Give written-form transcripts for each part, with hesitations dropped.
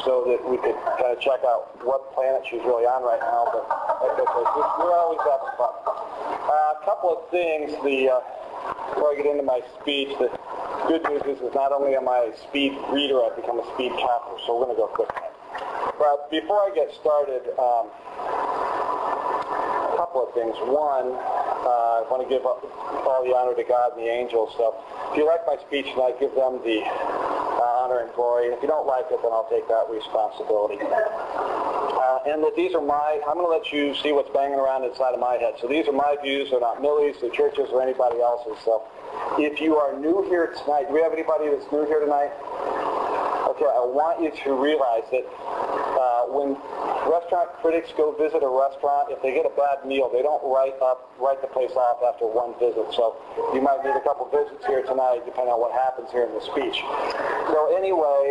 so that we could kind of check out what planet she's really on right now. But like I said, we're always having fun. A couple of things before I get into my speech. The good news is not only am I a speed reader, I've become a speed talker, so we're going to go quick. But before I get started, a couple of things. One, I want to give all the honor to God and the angels. So if you like my speech tonight, give them the honor and glory. And if you don't like it, then I'll take that responsibility. And that these are I'm going to let you see what's banging around inside of my head. So these are my views. They're not Millie's, the church's, or anybody else's. So if you are new here tonight, do we have anybody that's new here tonight? Okay, I want you to realize that when restaurant critics go visit a restaurant, if they get a bad meal, they don't write the place off after one visit. So you might need a couple visits here tonight, depending on what happens here in the speech. So anyway,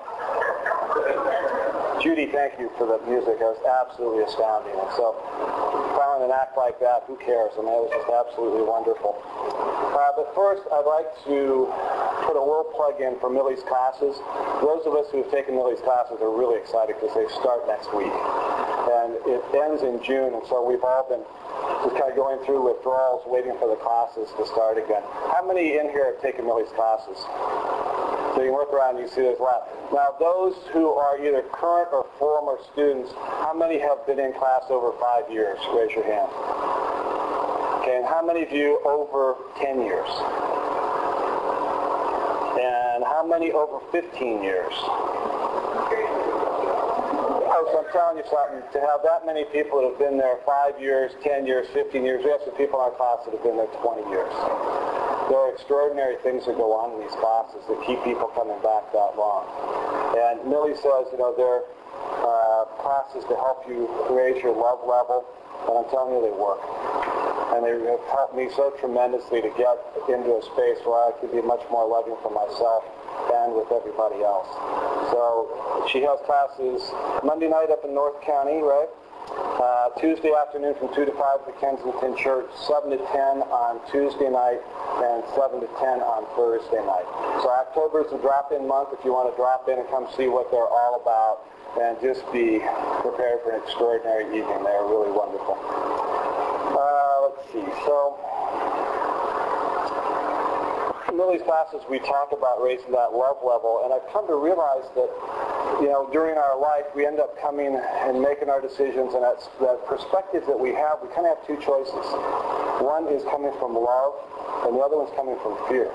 Judy, thank you for the music. It was absolutely astounding. And so following an act like that, who cares? I mean, it was just absolutely wonderful. But first, I'd like to put a little plug in for Millie's classes. Those of us who have taken Millie's classes are really excited because they start next week. And it ends in June, and so we've all been just kind of going through withdrawals, waiting for the classes to start again. How many in here have taken Millie's classes? So you can look around and you see there's a lot. Now, those who are either current or former students, how many have been in class over 5 years? Raise your hand. Okay, and how many of you over 10 years? And how many over 15 years? Oh, so I'm telling you something, to have that many people that have been there 5 years, 10 years, 15 years, we have some people in our class that have been there 20 years. There are extraordinary things that go on in these classes that keep people coming back that long. And Millie says, they're classes to help you raise your love level, and I'm telling you, they work. And they have helped me so tremendously to get into a space where I could be much more loving for myself and with everybody else. So she has classes Monday night up in North County, right? Tuesday afternoon from 2 to 5 at the Kensington Church, 7 to 10 on Tuesday night, and 7 to 10 on Thursday night. So October is the drop-in month if you want to drop in and come see what they're all about, and just be prepared for an extraordinary evening. They're really wonderful. Let's see. So in Millie's classes, we talk about raising that love level, and I've come to realize that during our life, we end up coming and making our decisions, and that perspective that we have, we kind of have two choices. One is coming from love, and the other one's coming from fear.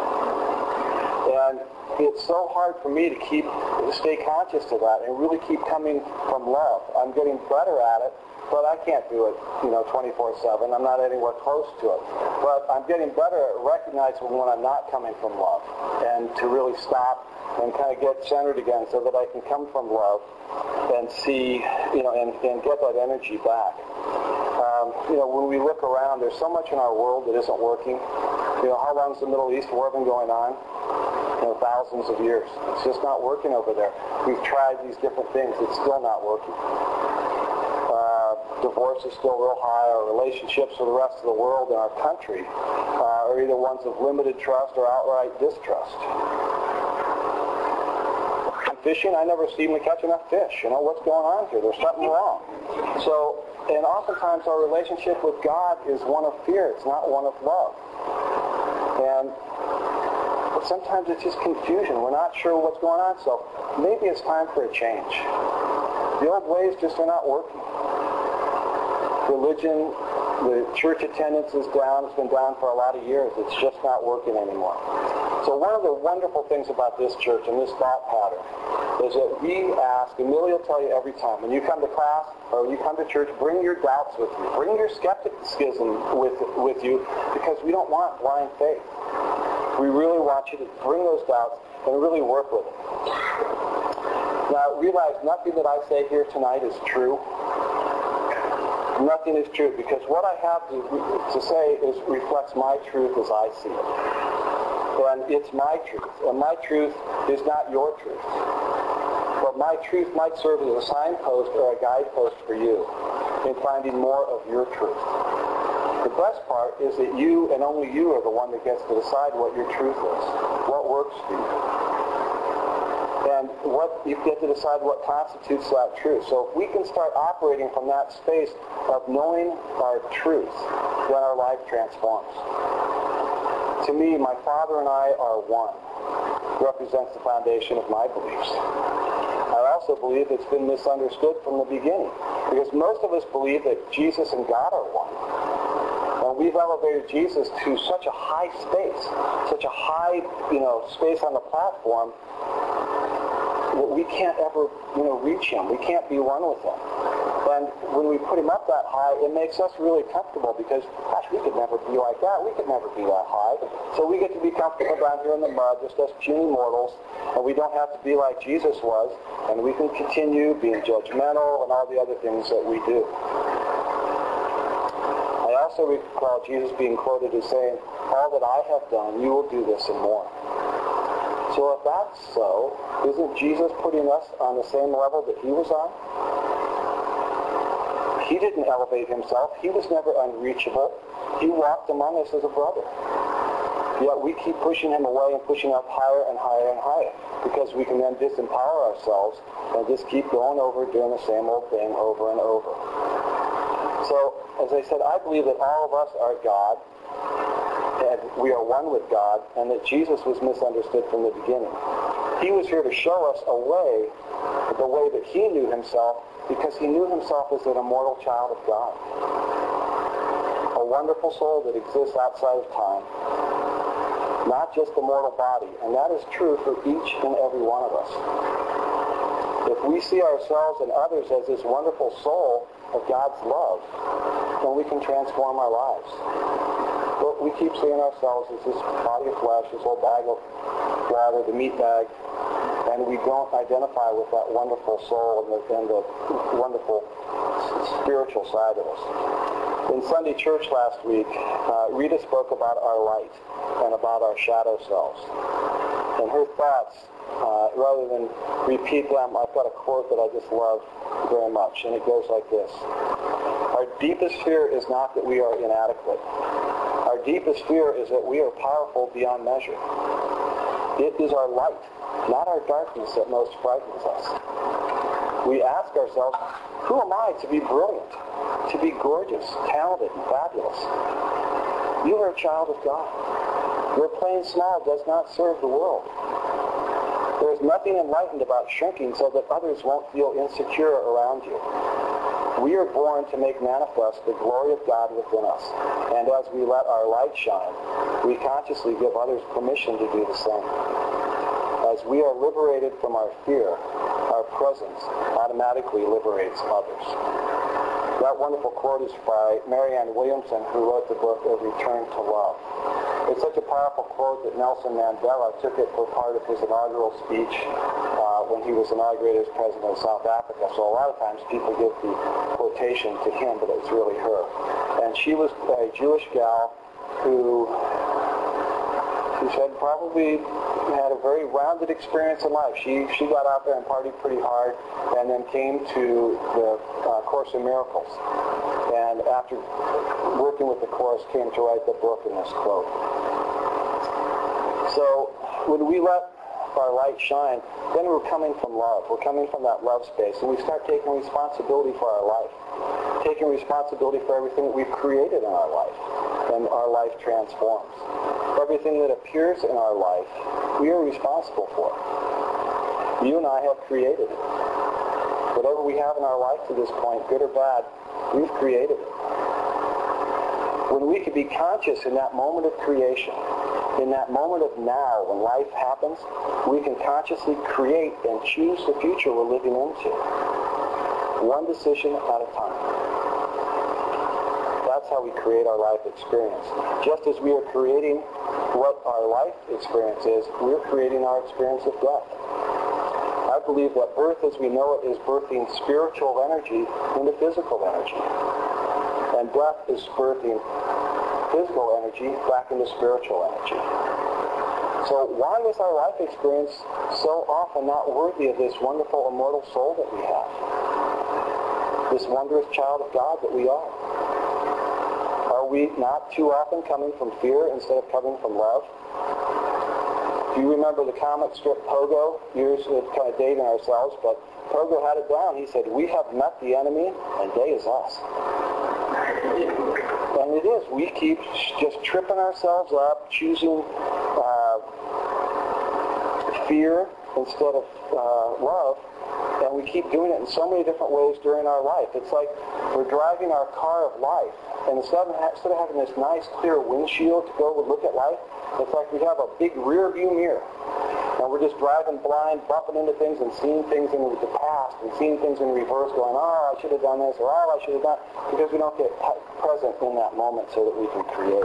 And it's so hard for me to stay conscious of that and really keep coming from love. I'm getting better at it, but I can't do it, 24/7. I'm not anywhere close to it. But I'm getting better at recognizing when I'm not coming from love, and to really stop and kind of get centered again so that I can come from love and see, and get that energy back. When we look around, there's so much in our world that isn't working. How long has the Middle East war been going on? Thousands of years. It's just not working over there. We've tried these different things. It's still not working. Divorce is still real high. Our relationships with the rest of the world and our country are either ones of limited trust or outright distrust. I'm fishing. I never seem to catch enough fish. What's going on here? There's something wrong. So, and oftentimes our relationship with God is one of fear. It's not one of love. And sometimes it's just confusion. We're not sure what's going on. So maybe it's time for a change. The old ways just are not working. Religion, the church attendance is down. It's been down for a lot of years. It's just not working anymore. So one of the wonderful things about this church and this thought pattern is that we ask, and Millie will tell you every time, when you come to class or when you come to church, bring your doubts with you. Bring your skepticism with you, because we don't want blind faith. We really want you to bring those doubts and really work with it. Now, realize nothing that I say here tonight is true. Nothing is true, because what I have to say reflects my truth as I see it. And it's my truth. And my truth is not your truth. But my truth might serve as a signpost or a guidepost for you in finding more of your truth. The best part is that you and only you are the one that gets to decide what your truth is, what works for you. And you get to decide what constitutes that truth. So if we can start operating from that space of knowing our truth, then our life transforms. To me, my Father and I are one. Represents the foundation of my beliefs. I also believe it's been misunderstood from the beginning, because most of us believe that Jesus and God are one. And we've elevated Jesus to such a high space, such a high, space on the platform, that we can't ever, reach him. We can't be one with him. And when we put him up that high, it makes us really comfortable, because, gosh, we could never be like that. We could never be that high. So we get to be comfortable down here in the mud, just us puny mortals, and we don't have to be like Jesus was, and we can continue being judgmental and all the other things that we do. I also recall Jesus being quoted as saying, "All that I have done, you will do this and more." So if that's so, isn't Jesus putting us on the same level that he was on? He didn't elevate himself. He was never unreachable. He walked among us as a brother. Yet we keep pushing him away and pushing up higher and higher and higher, because we can then disempower ourselves and just keep going over doing the same old thing over and over. So, as I said, I believe that all of us are God, and we are one with God, and that Jesus was misunderstood from the beginning. He was here to show us a way, the way that he knew himself, because he knew himself as an immortal child of God. A wonderful soul that exists outside of time, not just a mortal body. And that is true for each and every one of us. If we see ourselves and others as this wonderful soul of God's love, then we can transform our lives. But we keep seeing ourselves as this body of flesh, this old bag of water, the meat bag, and we don't identify with that wonderful soul and the wonderful spiritual side of us. In Sunday church last week, Rita spoke about our light and about our shadow selves. And her thoughts, rather than repeat them, I've got a quote that I just love very much, and it goes like this. Our deepest fear is not that we are inadequate. Our deepest fear is that we are powerful beyond measure. It is our light, not our darkness, that most frightens us. We ask ourselves, who am I to be brilliant, to be gorgeous, talented, and fabulous? You are a child of God. Your playing small does not serve the world. There is nothing enlightened about shrinking so that others won't feel insecure around you. We are born to make manifest the glory of God within us. And as we let our light shine, we consciously give others permission to do the same. As we are liberated from our fear, our presence automatically liberates others. That wonderful quote is by Marianne Williamson, who wrote the book A Return to Love. It's such a powerful quote that Nelson Mandela took it for part of his inaugural speech when he was inaugurated as president of South Africa. So a lot of times people give the quotation to him, but it's really her. And she was a Jewish gal who said probably had a very rounded experience in life. She got out there and partied pretty hard, and then came to the Course in Miracles. And after working with the Course, came to write the book in this quote. So when we let our light shine, then we're coming from love. We're coming from that love space, and we start taking responsibility for our life, taking responsibility for everything that we've created in our life, and our life transforms. Everything that appears in our life, we are responsible for. You and I have created it. Whatever we have in our life to this point, good or bad, we've created it. When we can be conscious in that moment of creation, in that moment of now, when life happens, we can consciously create and choose the future we're living into. One decision at a time. That's how we create our life experience. Just as we are creating what our life experience is, we're creating our experience of death. I believe that birth as we know it is birthing spiritual energy into physical energy. And death is birthing physical energy back into spiritual energy. So why is our life experience so often not worthy of this wonderful immortal soul that we have? This wondrous child of God that we are? Are we not too often coming from fear instead of coming from love? You remember the comic strip Pogo? Years of kind of dating ourselves, but Pogo had it down. He said, "We have met the enemy, and they is us." And it is. We keep just tripping ourselves up, choosing fear instead of love, and we keep doing it in so many different ways during our life. It's like we're driving our car of life, and instead of having this nice clear windshield to go and look at life, it's like we have a big rear view mirror, and we're just driving blind, bumping into things and seeing things in the past and seeing things in reverse, going, "Oh, I should have done this," or "Oh, I should have done," because we don't get present in that moment so that we can create.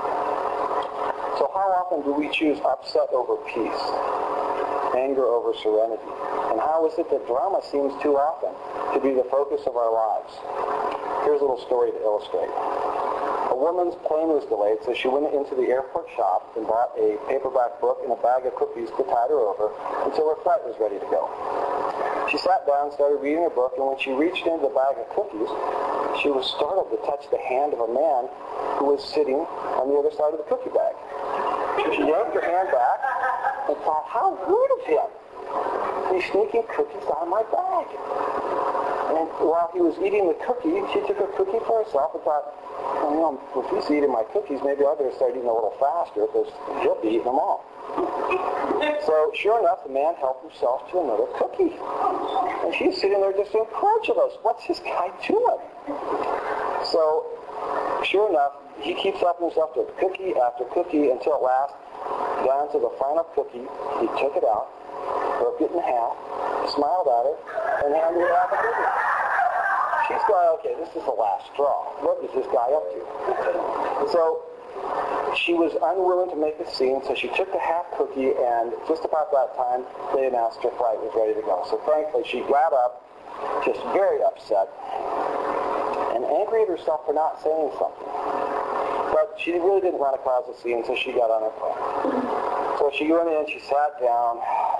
So how often do we choose upset over peace, anger over serenity? And how is it that drama seems too often to be the focus of our lives? Here's a little story to illustrate. A woman's plane was delayed, so she went into the airport shop and bought a paperback book and a bag of cookies to tide her over until her flight was ready to go. She sat down and started reading her book, and when she reached into the bag of cookies, she was startled to touch the hand of a man who was sitting on the other side of the cookie bag. She yanked her hand back and thought, "How rude of him. He's sneaking cookies out of my bag." And while he was eating the cookie, she took a cookie for herself and thought, "Well, if he's eating my cookies, maybe I better start eating a little faster because he'll be eating them all." So sure enough, the man helped himself to another cookie. And she's sitting there just incredulous. What's this guy doing? So sure enough, he keeps helping himself to cookie after cookie until at last, down to the final cookie, he took it out, broke it in half, smiled at her, and handed her half a cookie. She's going, "Okay, this is the last straw. What is this guy up to?" So she was unwilling to make a scene, so she took the half cookie, and just about that time, they announced her flight was ready to go. So thankfully, she got up, just very upset, and angry at herself for not saying something. But she really didn't want to cause a scene, so she got on her plane. So she went in, she sat down,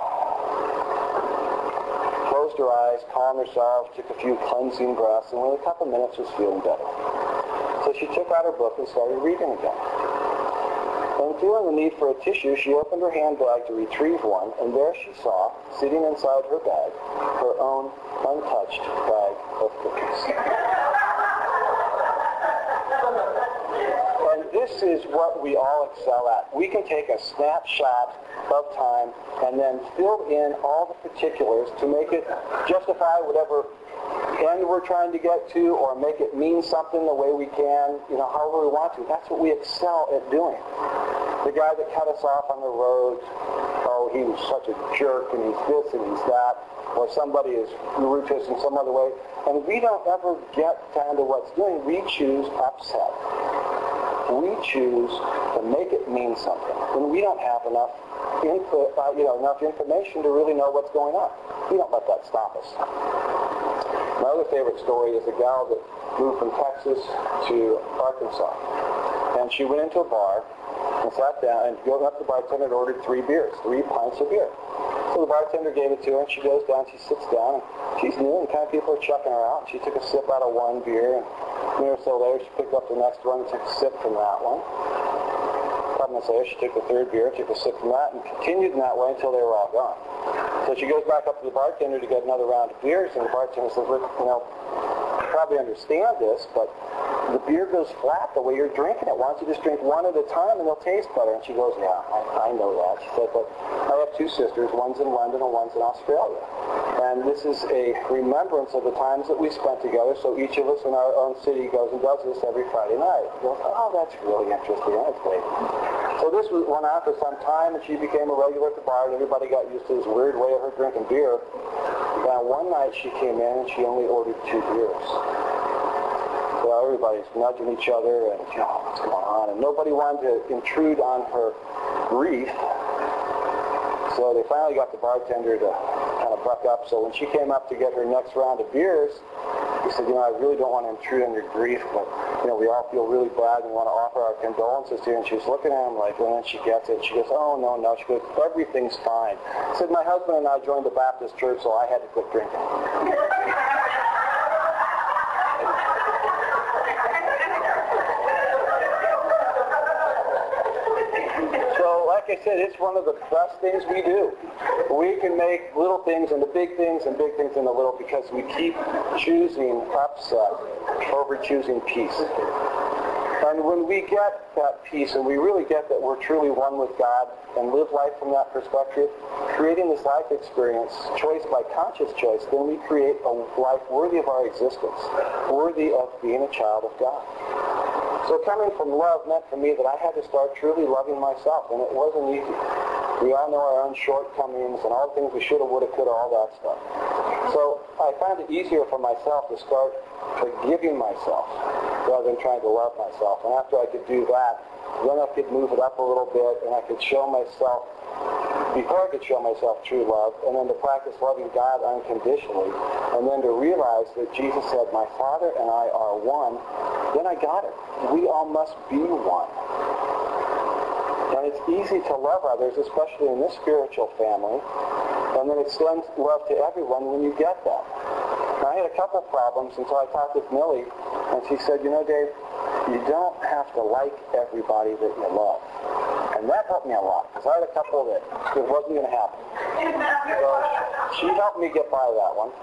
closed her eyes, calmed herself, took a few cleansing breaths, and within a couple minutes was feeling better. So she took out her book and started reading again. And feeling the need for a tissue, she opened her handbag to retrieve one, and there she saw, sitting inside her bag, her own untouched bag of cookies. And this is what we all excel at. We can take a snapshot of time and then fill in all the particulars to make it justify whatever end we're trying to get to, or make it mean something the way we can, however we want to. That's what we excel at doing. The guy that cut us off on the road, oh, he was such a jerk, and he's this and he's that, or somebody is rude to us in some other way, and we don't ever get down to what's doing. We choose upset. We choose to make it mean something when we don't have enough input, enough information to really know what's going on. We don't let that stop us. My other favorite story is a gal that moved from Texas to Arkansas, and she went into a bar and sat down, and going up to the bartender and ordered 3 pints of beer. So the bartender gave it to her, and she goes down, she sits down, and she's new, and kind of people are checking her out. She took a sip out of one beer, and a minute or so later, she picked up the next one and took a sip from that one. A couple minutes later, she took the 3rd beer, took a sip from that, and continued in that way until they were all gone. So she goes back up to the bartender to get another round of beers, and the bartender says, "Look, you probably understand this, but the beer goes flat the way you're drinking it. Why don't you just drink one at a time and they'll taste better?" And she goes, "Yeah, I know that." She said, "But I have 2 sisters. One's in London and one's in Australia. And this is a remembrance of the times that we spent together, so each of us in our own city goes and does this every Friday night." She goes, "Oh, that's really interesting. That's great." So this went on for some time, and she became a regular at the bar, and everybody got used to this weird way of her drinking beer. Now, one night she came in, and she only ordered 2 beers. So everybody's nudging each other, and what's going on? And nobody wanted to intrude on her grief. So they finally got the bartender to kind of buck up. So when she came up to get her next round of beers, he said, "I really don't want to intrude on your grief, but we all feel really bad and want to offer our condolences to you." And she's looking at him like, and then she gets it. She goes, "Oh, no." She goes, "Everything's fine." She said, "My husband and I joined the Baptist church, so I had to quit drinking." So like I said, it's one of the best things we do. We can make little things into big things and big things into little because we keep choosing upset over choosing peace. And when we get that peace and we really get that we're truly one with God and live life from that perspective, creating this life experience, choice by conscious choice, then we create a life worthy of our existence, worthy of being a child of God. So coming from love meant for me that I had to start truly loving myself, and it wasn't easy. We all know our own shortcomings and all the things we should have, would have, could have, all that stuff. So I found it easier for myself to start forgiving myself rather than trying to love myself. And after I could do that, then I could move it up a little bit, and I could show myself, before I could show myself true love, and then to practice loving God unconditionally, and then to realize that Jesus said, my Father and I are one, then I got it. We all must be one. And it's easy to love others, especially in this spiritual family, and then extend love to everyone when you get that. I had a couple problems until I talked with Millie, and she said, you know, Dave, you don't have to like everybody that you love. And that helped me a lot, because I had a couple that it wasn't going to happen. So she helped me get by that one.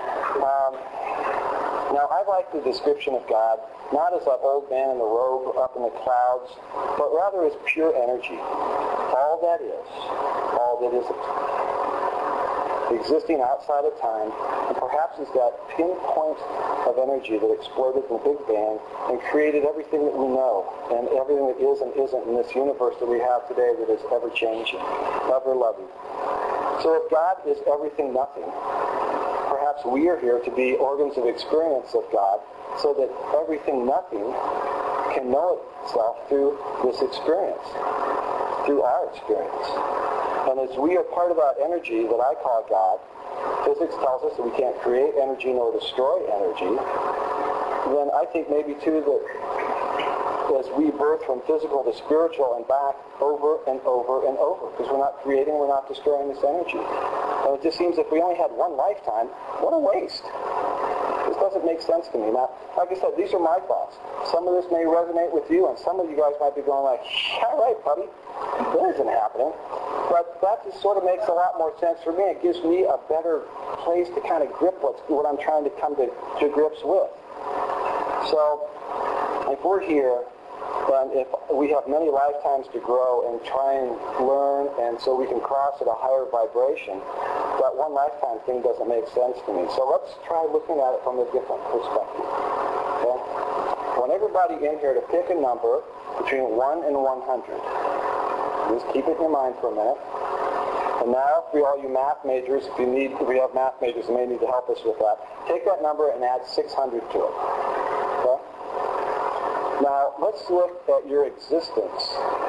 Now, I like the description of God, not as that old man in the robe up in the clouds, but rather as pure energy. All that isn't. Existing outside of time, and perhaps is that pinpoint of energy that exploded in the Big Bang and created everything that we know and everything that is and isn't in this universe that we have today that is ever-changing, ever-loving. So if God is everything, nothing, perhaps we are here to be organs of experience of God so that everything, nothing can know itself through this experience, through our experience. And as we are part of that energy that I call God, physics tells us that we can't create energy nor destroy energy, then I think maybe too that as we birth from physical to spiritual and back over and over and over, because we're not creating, we're not destroying this energy. And it just seems if we only had one lifetime, what a waste. This doesn't make sense to me. Now, like I said, these are my thoughts. Some of this may resonate with you, and some of you guys might be going like, all right, buddy, that isn't happening. But that just sort of makes a lot more sense for me. It gives me a better place to kind of grip what I'm trying to come to grips with. So, if we're here, and if we have many lifetimes to grow and try and learn, and so we can cross at a higher vibration, that one lifetime thing doesn't make sense to me. So let's try looking at it from a different perspective. Okay? I want everybody in here to pick a number between 1 and 100. Just keep it in your mind for a minute. And now, for all you math majors, if we have math majors who may need to help us with that, take that number and add 600 to it. Okay? Now, let's look at your existence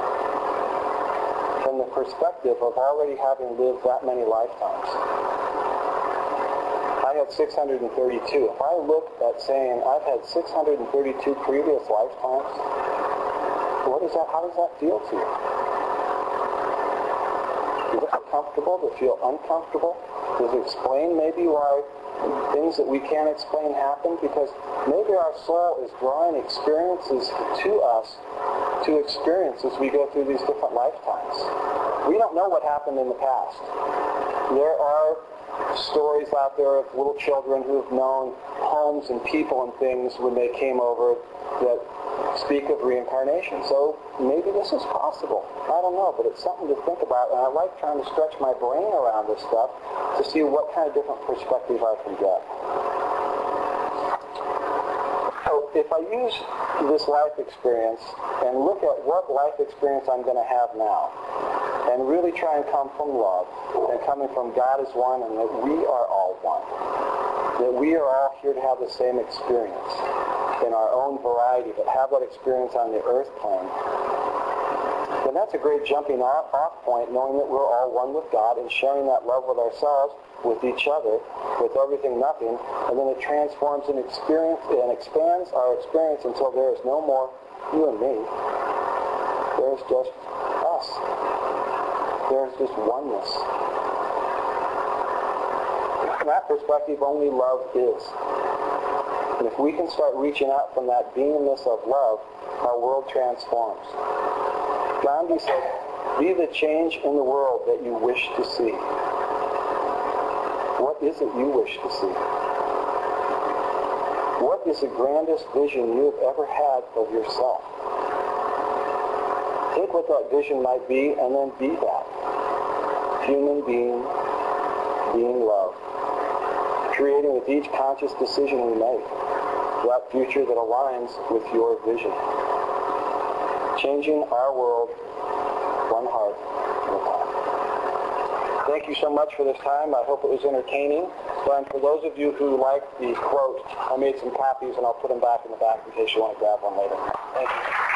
from the perspective of already having lived that many lifetimes. I had 632. If I look at saying I've had 632 previous lifetimes, how does that feel to you? Does it feel comfortable? Does it feel uncomfortable? Does it explain maybe why things that we can't explain happen? Because maybe our soul is drawing experiences to us to experience as we go through these different lifetimes. We don't know what happened in the past. There are stories out there of little children who have known homes and people and things when they came over that speak of reincarnation. So maybe this is possible. I don't know, but it's something to think about, and I like trying to stretch my brain around this stuff to see what kind of different perspective I can get. So if I use this life experience and look at what life experience I'm going to have now, and really try and come from love, and coming from God as one, and that we are all one, that we are all here to have the same experience in our own variety, but have that experience on the earth plane, then that's a great jumping off point, knowing that we're all one with God and sharing that love with ourselves, with each other, with everything, nothing, and then it transforms and expands our experience until there is no more you and me. There's just us. There's just oneness. From that perspective, only love is. And if we can start reaching out from that beingness of love, our world transforms. Gandhi said, Be the change in the world that you wish to see. What is it you wish to see? What is the grandest vision you have ever had of yourself? Take what that vision might be and then be that. Human being, being love. Creating with each conscious decision we make that future that aligns with your vision. Changing our world one heart at a time. Thank you so much for this time. I hope it was entertaining. And for those of you who like the quote, I made some copies and I'll put them back in the back in case you want to grab one later. Thank you.